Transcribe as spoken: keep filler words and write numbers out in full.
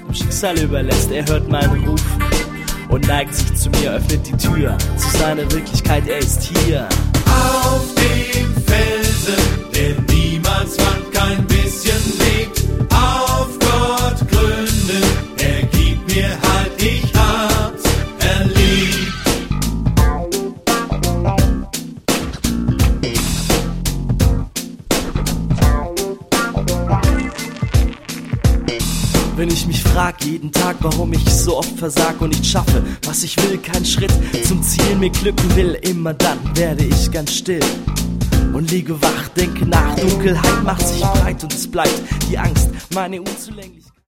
dem Schicksal überlässt. Er hört meinen Ruf und neigt sich zu mir, öffnet die Tür zu seiner Wirklichkeit, er ist hier. Auf dem Felsen, der niemals wankt, kein bisschen liegt, auf Gott gründen, er gibt mir Halt, ich hab's erlebt. Wenn ich mich frag jeden Tag, warum ich so oft versag und nicht schaffe, was ich will, kein Schritt zum Ziel mir glücken will, immer dann werde ich ganz still und liege wach, denke nach, Dunkelheit macht sich breit und es bleibt die Angst, meine Unzulänglichkeit.